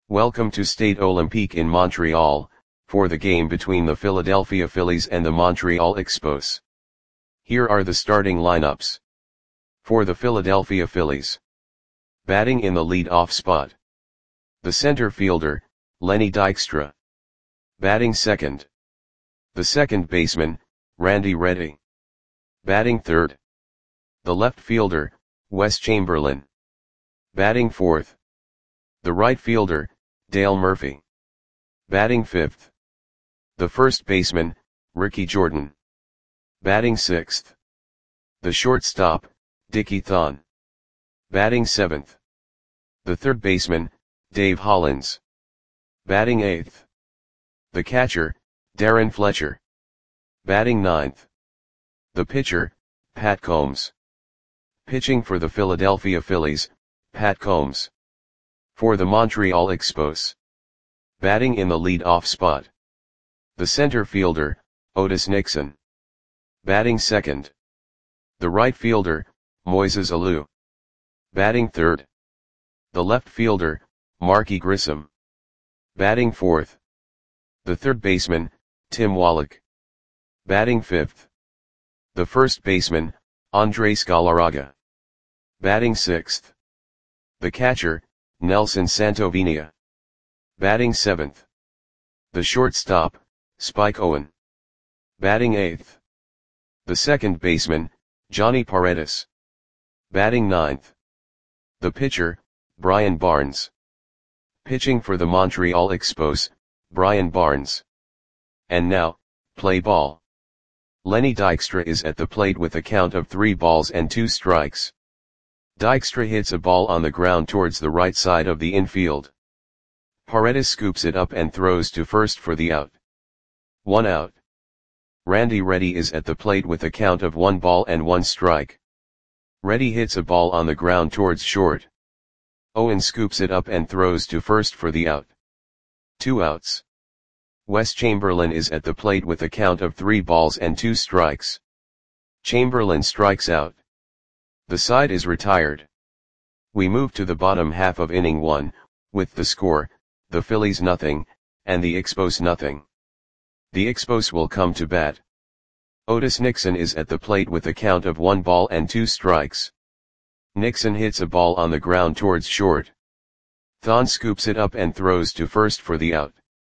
Welcome to Stade Olympique in Montreal, for the game between the Philadelphia Phillies and the Montreal Expos. Here are the starting lineups. For the Philadelphia Phillies. Batting in the lead-off spot. The center fielder, Lenny Dykstra. Batting second. The second baseman, Randy Reddy. Batting third. The left fielder, Wes Chamberlain. Batting fourth. The right fielder, Dale Murphy. Batting fifth. The first baseman, Ricky Jordan. Batting sixth. The shortstop, Dickie Thon. Batting seventh. The third baseman, Dave Hollins. Batting eighth. The catcher, Darren Fletcher. Batting ninth. The pitcher, Pat Combs. Pitching for the Philadelphia Phillies, Pat Combs. For the Montreal Expos. Batting in the lead-off spot. The center fielder, Otis Nixon. Batting second. The right fielder, Moises Alou. Batting third. The left fielder, Marky Grissom. Batting fourth. The third baseman, Tim Wallach. Batting fifth. The first baseman, Andres Galarraga. Batting sixth. The catcher, Nelson Santovenia. Batting seventh. The shortstop, Spike Owen. Batting eighth. The second baseman, Johnny Paredes. Batting ninth. The pitcher, Brian Barnes. Pitching for the Montreal Expos, Brian Barnes. And now, play ball. Lenny Dykstra is at the plate with a count of 3 balls and 2 strikes. Dykstra hits a ball on the ground towards the right side of the infield. Paredes scoops it up and throws to first for the out. 1 out. Randy Reddy is at the plate with a count of 1 ball and 1 strike. Reddy hits a ball on the ground towards short. Owen scoops it up and throws to first for the out. 2 outs. Wes Chamberlain is at the plate with a count of 3 balls and 2 strikes. Chamberlain strikes out. The side is retired. We move to the bottom half of inning 1, with the score, the Phillies nothing, and the Expos nothing. The Expos will come to bat. Otis Nixon is at the plate with a count of 1 ball and 2 strikes. Nixon hits a ball on the ground towards short. Thon scoops it up and throws to first for the out.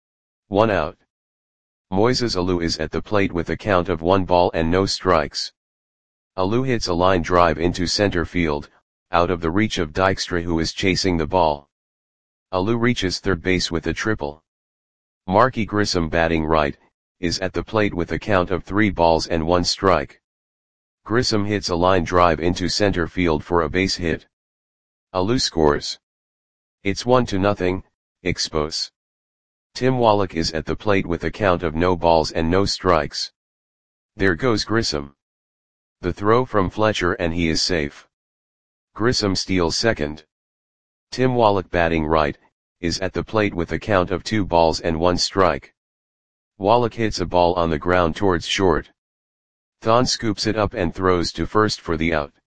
1 out. Moises Alou is at the plate with a count of 1 ball and no strikes. Alou hits a line drive into center field, out of the reach of Dykstra, who is chasing the ball. Alou reaches third base with a triple. Marky Grissom, batting right, is at the plate with a count of 3 balls and 1 strike. Grissom hits a line drive into center field for a base hit. Alou scores. It's 1-0, Expos. Tim Wallach is at the plate with a count of no balls and no strikes. There goes Grissom. The throw from Fletcher and he is safe. Grissom steals second. Tim Wallach, batting right, is at the plate with a count of 2 balls and 1 strike. Wallach hits a ball on the ground towards short. Thon scoops it up and throws to first for the out.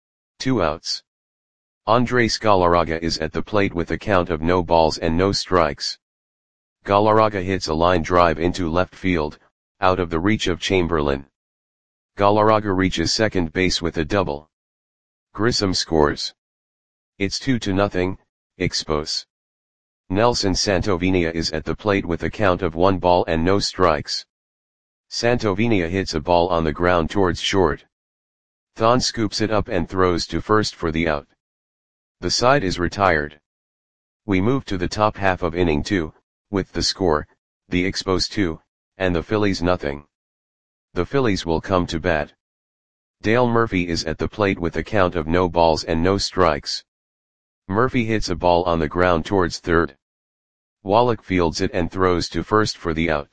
2 outs. Andres Galarraga is at the plate with a count of no balls and no strikes. Galarraga hits a line drive into left field, out of the reach of Chamberlain. Galarraga reaches second base with a double. Grissom scores. It's 2-0, Expos. Nelson Santovenia is at the plate with a count of 1 ball and no strikes. Santovenia hits a ball on the ground towards short. Thon scoops it up and throws to first for the out. The side is retired. We move to the top half of inning 2, with the score, the Expos 2, and the Phillies nothing. The Phillies will come to bat. Dale Murphy is at the plate with a count of no balls and no strikes. Murphy hits a ball on the ground towards third. Wallach fields it and throws to first for the out.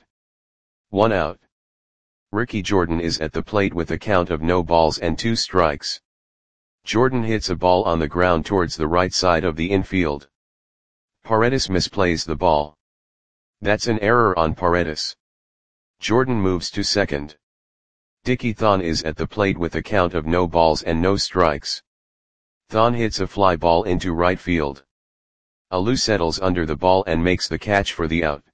1 out. Ricky Jordan is at the plate with a count of no balls and 2 strikes. Jordan hits a ball on the ground towards the right side of the infield. Paredes misplays the ball. That's an error on Paredes. Jordan moves to second. Dickie Thon is at the plate with a count of no balls and no strikes. Thon hits a fly ball into right field. Alou settles under the ball and makes the catch for the out.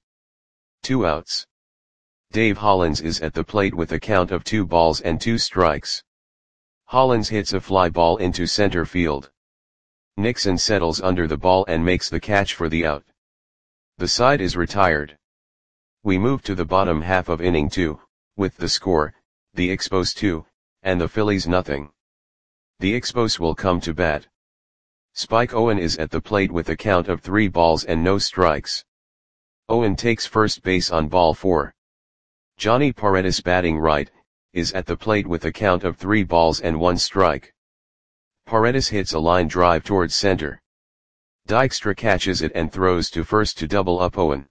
2 outs. Dave Hollins is at the plate with a count of 2 balls and 2 strikes. Hollins hits a fly ball into center field. Nixon settles under the ball and makes the catch for the out. The side is retired. We move to the bottom half of inning 2, with the score, the Expos 2, and the Phillies nothing. The Expos will come to bat. Spike Owen is at the plate with a count of 3 balls and no strikes. Owen takes first base on ball 4. Johnny Paredes, batting right, is at the plate with a count of 3 balls and 1 strike. Paredes hits a line drive towards center. Dykstra catches it and throws to first to double up Owen.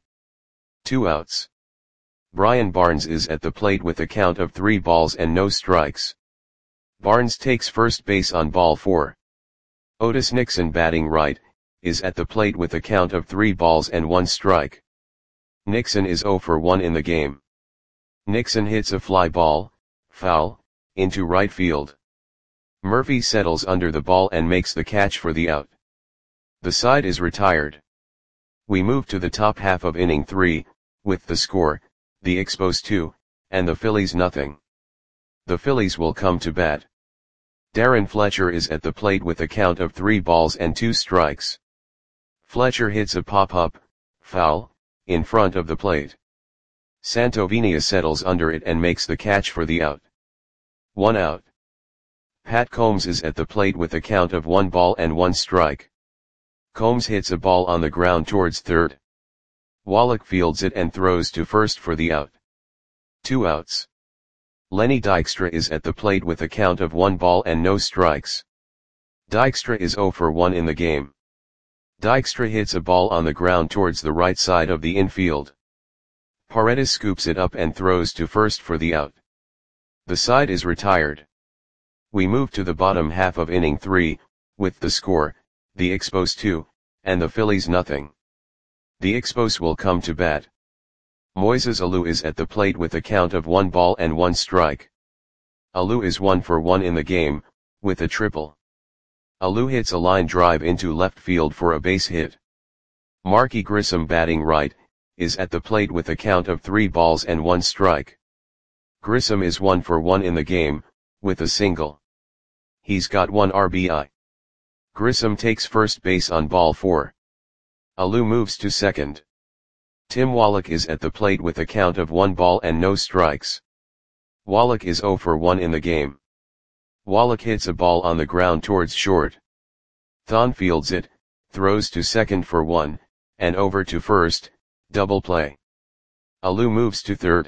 2 outs. Brian Barnes is at the plate with a count of 3 balls and no strikes. Barnes takes first base on ball 4. Otis Nixon, batting right, is at the plate with a count of 3 balls and 1 strike. Nixon is 0 for 1 in the game. Nixon hits a fly ball, foul, into right field. Murphy settles under the ball and makes the catch for the out. The side is retired. We move to the top half of inning 3, with the score, the Expos 2, and the Phillies nothing. The Phillies will come to bat. Darren Fletcher is at the plate with a count of 3 balls and 2 strikes. Fletcher hits a pop-up, foul, in front of the plate. Santovenia settles under it and makes the catch for the out. 1 out. Pat Combs is at the plate with a count of 1 ball and 1 strike. Combs hits a ball on the ground towards third. Wallach fields it and throws to first for the out. 2 outs. Lenny Dykstra is at the plate with a count of 1 ball and no strikes. Dykstra is 0 for 1 in the game. Dykstra hits a ball on the ground towards the right side of the infield. Paredes scoops it up and throws to first for the out. The side is retired. We move to the bottom half of inning 3, with the score, the Expos 2, and the Phillies nothing. The Expos will come to bat. Moises Alou is at the plate with a count of 1 ball and 1 strike. Alou is 1 for 1 in the game, with a triple. Alou hits a line drive into left field for a base hit. Marky Grissom, batting right, is at the plate with a count of 3 balls and 1 strike. Grissom is 1 for 1 in the game, with a single. He's got 1 RBI. Grissom takes first base on ball 4. Alou moves to second. Tim Wallach is at the plate with a count of 1 ball and no strikes. Wallach is 0 for 1 in the game. Wallach hits a ball on the ground towards short. Thon fields it, throws to second for 1, and over to first, double play. Alou moves to third.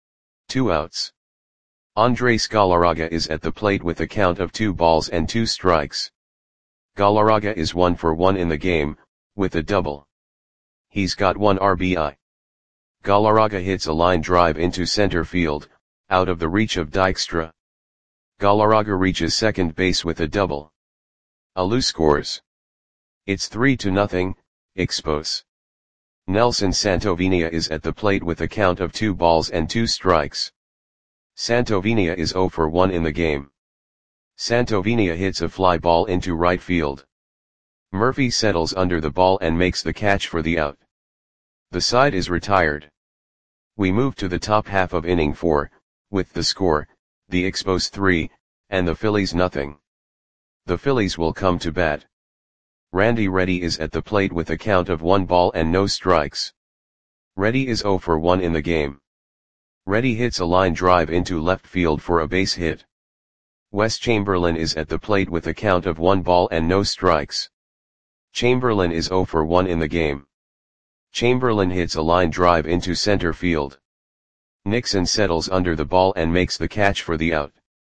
2 outs. Andres Galarraga is at the plate with a count of 2 balls and 2 strikes. Galarraga is 1 for 1 in the game, with a double. He's got 1 RBI. Galarraga hits a line drive into center field, out of the reach of Dykstra. Galarraga reaches second base with a double. Alou scores. It's 3-0, Expos. Nelson Santovenia is at the plate with a count of 2 balls and 2 strikes. Santovenia is 0 for 1 in the game. Santovenia hits a fly ball into right field. Murphy settles under the ball and makes the catch for the out. The side is retired. We move to the top half of inning 4, with the score, the Expos 3, and the Phillies nothing. The Phillies will come to bat. Randy Reddy is at the plate with a count of 1 ball and no strikes. Reddy is 0 for 1 in the game. Reddy hits a line drive into left field for a base hit. Wes Chamberlain is at the plate with a count of 1 ball and no strikes. Chamberlain is 0 for 1 in the game. Chamberlain hits a line drive into center field. Nixon settles under the ball and makes the catch for the out.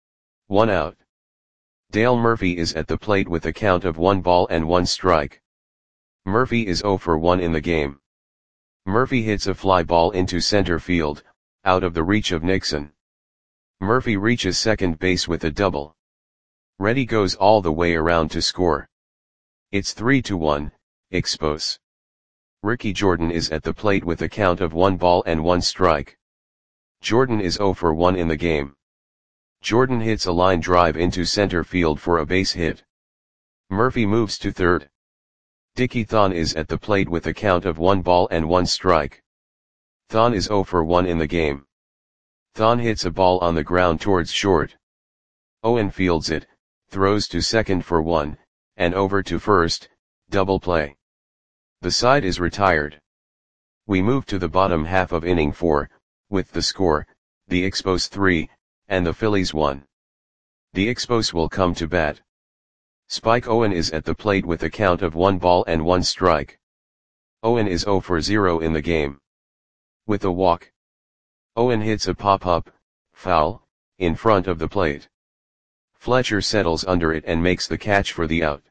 1 out. Dale Murphy is at the plate with a count of 1 ball and 1 strike. Murphy is 0 for 1 in the game. Murphy hits a fly ball into center field, out of the reach of Nixon. Murphy reaches second base with a double. Reddy goes all the way around to score. It's 3-1, Expos. Ricky Jordan is at the plate with a count of 1 ball and 1 strike. Jordan is 0 for 1 in the game. Jordan hits a line drive into center field for a base hit. Murphy moves to third. Dickie Thon is at the plate with a count of 1 ball and 1 strike. Thon is 0 for 1 in the game. Thon hits a ball on the ground towards short. Owen fields it, throws to second for 1, and over to first, double play. The side is retired. We move to the bottom half of inning 4, with the score, the Expos 3, and the Phillies 1. The Expos will come to bat. Spike Owen is at the plate with a count of 1 ball and 1 strike. Owen is 0 for 0 in the game. With a walk, Owen hits a pop-up, foul, in front of the plate. Fletcher settles under it and makes the catch for the out.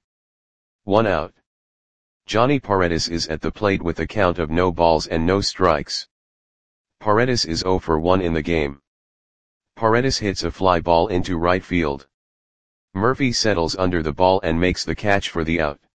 1 out. Johnny Paredes is at the plate with a count of no balls and no strikes. Paredes is 0 for 1 in the game. Paredes hits a fly ball into right field. Murphy settles under the ball and makes the catch for the out.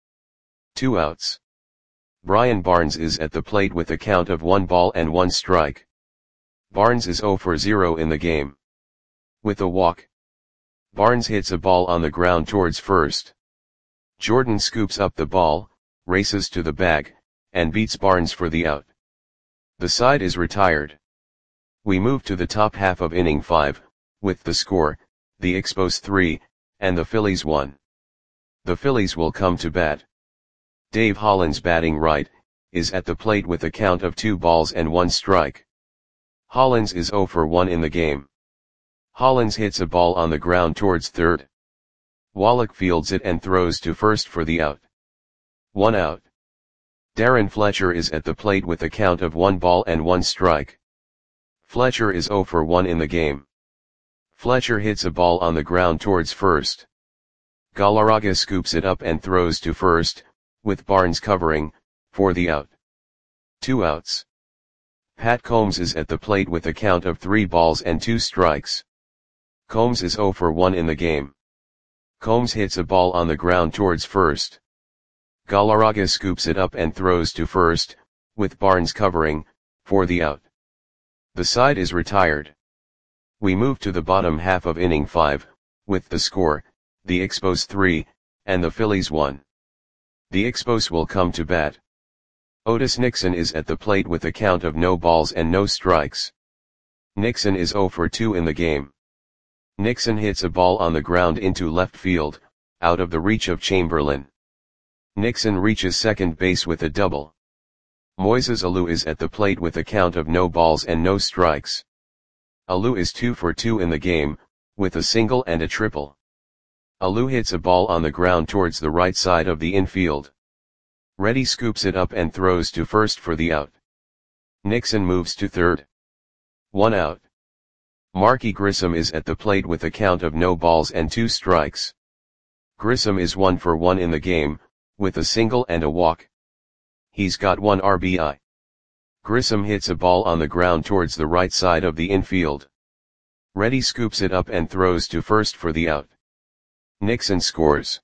2 outs. Brian Barnes is at the plate with a count of 1 ball and 1 strike. Barnes is 0 for 0 in the game. With a walk, Barnes hits a ball on the ground towards first. Jordan scoops up the ball, races to the bag, and beats Barnes for the out. The side is retired. We move to the top half of inning 5, with the score, the Expos 3, and the Phillies 1. The Phillies will come to bat. Dave Hollins, batting right, is at the plate with a count of 2 balls and 1 strike. Hollins is 0 for 1 in the game. Hollins hits a ball on the ground towards third. Wallach fields it and throws to first for the out. 1 out. Darren Fletcher is at the plate with a count of 1 ball and 1 strike. Fletcher is 0 for 1 in the game. Fletcher hits a ball on the ground towards first. Galarraga scoops it up and throws to first, with Barnes covering, for the out. 2 outs. Pat Combs is at the plate with a count of 3 balls and 2 strikes. Combs is 0 for 1 in the game. Combs hits a ball on the ground towards first. Galarraga scoops it up and throws to first, with Barnes covering, for the out. The side is retired. We move to the bottom half of inning 5, with the score, the Expos 3, and the Phillies 1. The Expos will come to bat. Otis Nixon is at the plate with a count of no balls and no strikes. Nixon is 0 for 2 in the game. Nixon hits a ball on the ground into left field, out of the reach of Chamberlain. Nixon reaches second base with a double. Moises Alou is at the plate with a count of no balls and no strikes. Alou is 2 for 2 in the game, with a single and a triple. Alou hits a ball on the ground towards the right side of the infield. Reddy scoops it up and throws to first for the out. Nixon moves to third. 1 out. Marky Grissom is at the plate with a count of no balls and 2 strikes. Grissom is 1 for 1 in the game, with a single and a walk. He's got 1 RBI. Grissom hits a ball on the ground towards the right side of the infield. Reddy scoops it up and throws to first for the out. Nixon scores.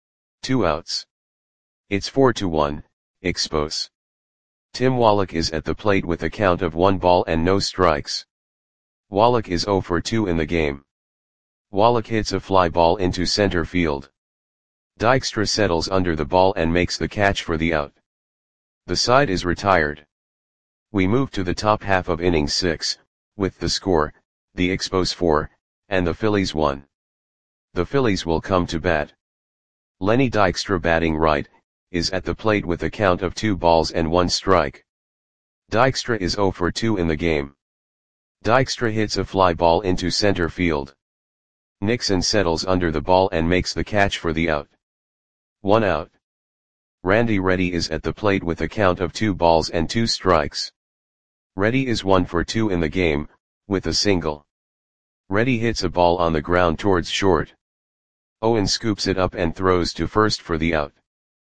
2 outs. It's 4-1, Expos. Tim Wallach is at the plate with a count of 1 ball and no strikes. Wallach is 0 for 2 in the game. Wallach hits a fly ball into center field. Dykstra settles under the ball and makes the catch for the out. The side is retired. We move to the top half of inning 6, with the score, the Expos 4, and the Phillies 1. The Phillies will come to bat. Lenny Dykstra, batting right, is at the plate with a count of 2 balls and 1 strike. Dykstra is 0 for 2 in the game. Dykstra hits a fly ball into center field. Nixon settles under the ball and makes the catch for the out. 1 out. Randy Reddy is at the plate with a count of 2 balls and 2 strikes. Reddy is 1 for 2 in the game, with a single. Reddy hits a ball on the ground towards short. Owen scoops it up and throws to first for the out.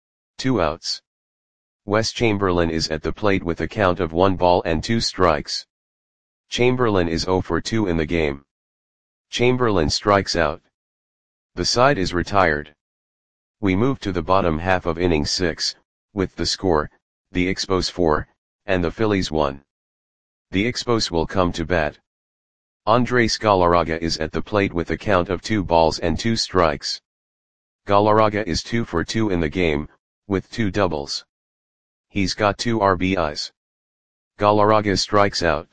2 outs. Wes Chamberlain is at the plate with a count of 1 ball and 2 strikes. Chamberlain is 0 for 2 in the game. Chamberlain strikes out. The side is retired. We move to the bottom half of inning 6, with the score, the Expos 4, and the Phillies 1. The Expos will come to bat. Andres Galarraga is at the plate with a count of 2 balls and 2 strikes. Galarraga is 2 for 2 in the game, with 2 doubles. He's got 2 RBIs. Galarraga strikes out.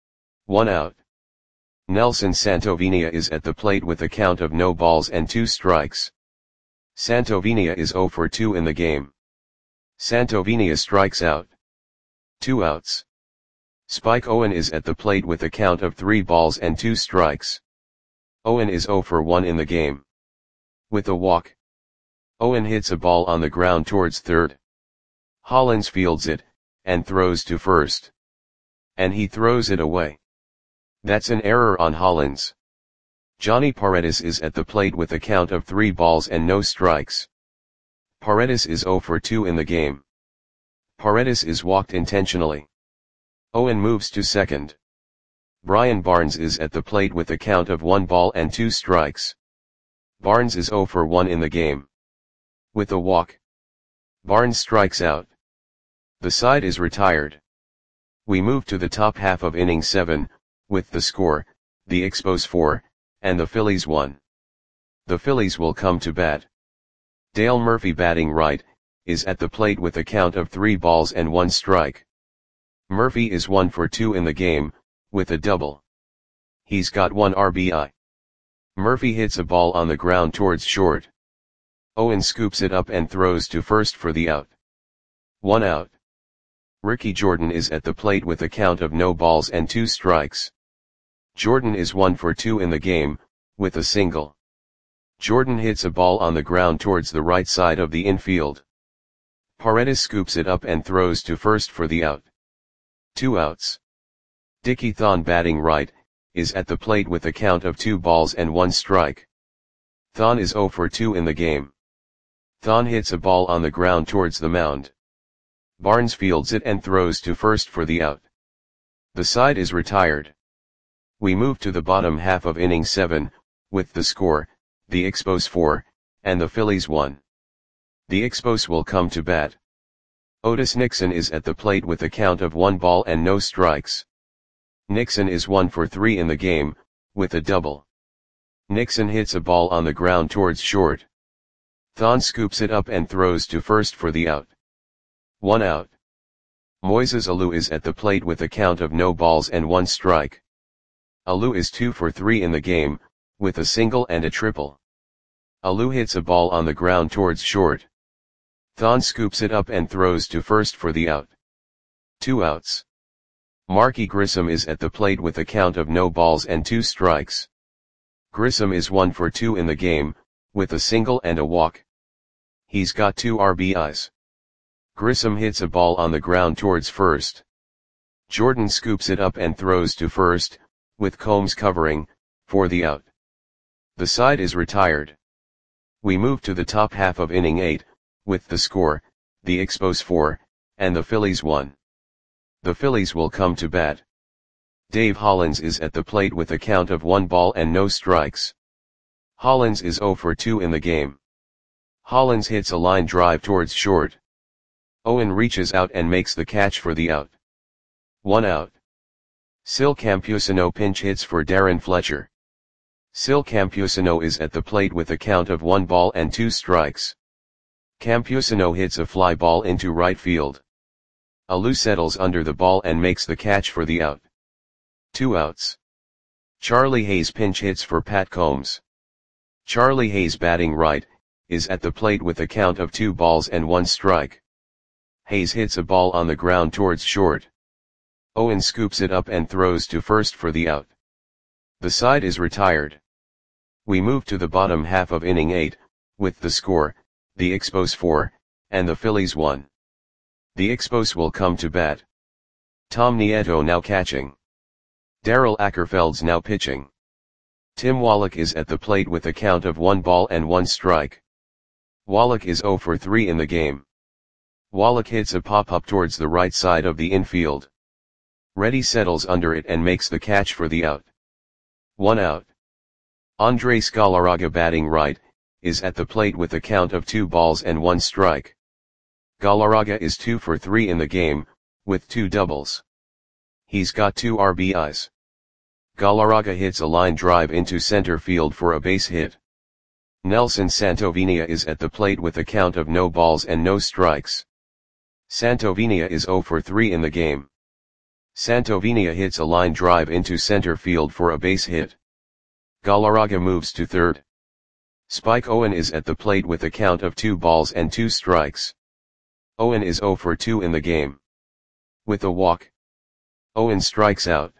1 out. Nelson Santovenia is at the plate with a count of no balls and 2 strikes. Santovenia is 0 for 2 in the game. Santovenia strikes out. 2 outs. Spike Owen is at the plate with a count of 3 balls and 2 strikes. Owen is 0 for 1 in the game. With a walk. Owen hits a ball on the ground towards third. Hollins fields it, and throws to first. And he throws it away. That's an error on Hollins. Johnny Paredes is at the plate with a count of 3 balls and no strikes. Paredes is 0 for 2 in the game. Paredes is walked intentionally. Owen moves to second. Brian Barnes is at the plate with a count of 1 ball and 2 strikes. Barnes is 0 for 1 in the game. With a walk. Barnes strikes out. The side is retired. We move to the top half of inning 7, with the score, the Expos 4, and the Phillies 1. The Phillies will come to bat. Dale Murphy batting right, is at the plate with a count of 3 balls and 1 strike. Murphy is 1 for 2 in the game, with a double. He's got 1 RBI. Murphy hits a ball on the ground towards short. Owen scoops it up and throws to first for the out. 1 out. Ricky Jordan is at the plate with a count of no balls and 2 strikes. Jordan is 1 for 2 in the game, with a single. Jordan hits a ball on the ground towards the right side of the infield. Paredes scoops it up and throws to first for the out. 2 outs. Dickie Thon batting right, is at the plate with a count of 2 balls and 1 strike. Thon is 0 for 2 in the game. Thon hits a ball on the ground towards the mound. Barnes fields it and throws to first for the out. The side is retired. We move to the bottom half of inning 7, with the score, the Expos 4, and the Phillies 1. The Expos will come to bat. Otis Nixon is at the plate with a count of 1 ball and no strikes. Nixon is 1 for 3 in the game, with a double. Nixon hits a ball on the ground towards short. Thon scoops it up and throws to first for the out. 1 out. Moises Alou is at the plate with a count of no balls and 1 strike. Alou is 2 for 3 in the game, with a single and a triple. Alou hits a ball on the ground towards short. Thon scoops it up and throws to first for the out. 2 outs. Marky Grissom is at the plate with a count of no balls and 2 strikes. Grissom is 1 for 2 in the game, with a single and a walk. He's got 2 RBIs. Grissom hits a ball on the ground towards first. Jordan scoops it up and throws to first, with Combs covering, for the out. The side is retired. We move to the top half of inning 8, with the score, the Expos 4, and the Phillies 1. The Phillies will come to bat. Dave Hollins is at the plate with a count of 1 ball and no strikes. Hollins is 0 for 2 in the game. Hollins hits a line drive towards short. Owen reaches out and makes the catch for the out. 1 out. Sil Campusano pinch hits for Darren Fletcher. Sil Campusano is at the plate with a count of 1 ball and 2 strikes. Campusano hits a fly ball into right field. Alou settles under the ball and makes the catch for the out. 2 outs. Charlie Hayes pinch hits for Pat Combs. Charlie Hayes batting right, is at the plate with a count of 2 balls and 1 strike. Hayes hits a ball on the ground towards short. Owen scoops it up and throws to first for the out. The side is retired. We move to the bottom half of inning 8, with the score, the Expos 4, and the Phillies 1. The Expos will come to bat. Tom Nieto now catching. Darryl Ackerfeld's now pitching. Tim Wallach is at the plate with a count of 1 ball and 1 strike. Wallach is 0 for 3 in the game. Wallach hits a pop-up towards the right side of the infield. Reddy settles under it and makes the catch for the out. 1 out. Andres Galarraga batting right, is at the plate with a count of 2 balls and 1 strike. Galarraga is 2 for 3 in the game, with 2 doubles. He's got 2 RBIs. Galarraga hits a line drive into center field for a base hit. Nelson Santovenia is at the plate with a count of no balls and no strikes. Santovenia is 0 for 3 in the game. Santovenia hits a line drive into center field for a base hit. Galarraga moves to third. Spike Owen is at the plate with a count of 2 balls and 2 strikes. Owen is 0 for 2 in the game. With a walk, Owen strikes out.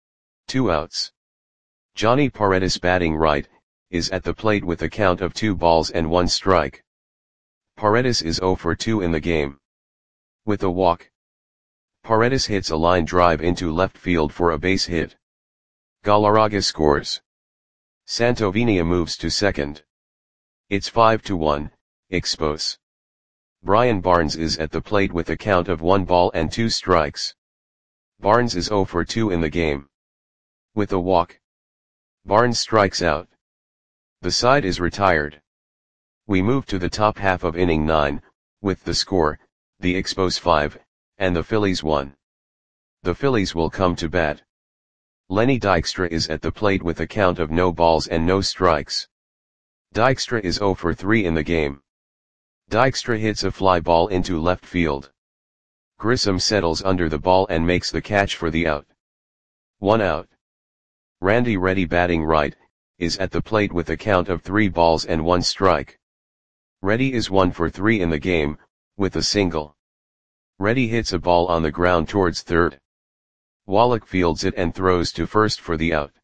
2 outs. Johnny Paredes, batting right, is at the plate with a count of 2 balls and 1 strike. Paredes is 0 for 2 in the game. With a walk, Paredes hits a line drive into left field for a base hit. Galarraga scores. Santovenia moves to second. It's 5-1, Expos. Brian Barnes is at the plate with a count of 1 ball and 2 strikes. Barnes is 0 for 2 in the game. With a walk, Barnes strikes out. The side is retired. We move to the top half of inning 9, with the score, the Expos 5, and the Phillies 1. The Phillies will come to bat. Lenny Dykstra is at the plate with a count of no balls and no strikes. Dykstra is 0 for 3 in the game. Dykstra hits a fly ball into left field. Grissom settles under the ball and makes the catch for the out. 1 out. Randy Reddy, batting right, is at the plate with a count of 3 balls and 1 strike. Reddy is 1 for 3 in the game, with a single. Reddy hits a ball on the ground towards third. Wallach fields it and throws to first for the out.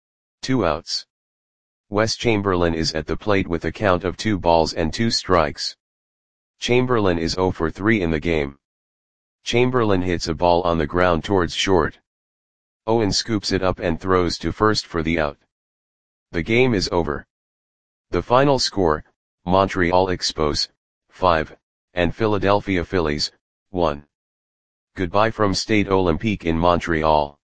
2 outs. Wes Chamberlain is at the plate with a count of 2 balls and 2 strikes. Chamberlain is 0 for 3 in the game. Chamberlain hits a ball on the ground towards short. Owen scoops it up and throws to first for the out. The game is over. The final score, Montreal Expos, 5, and Philadelphia Phillies, 1. Goodbye from Stade Olympique in Montreal.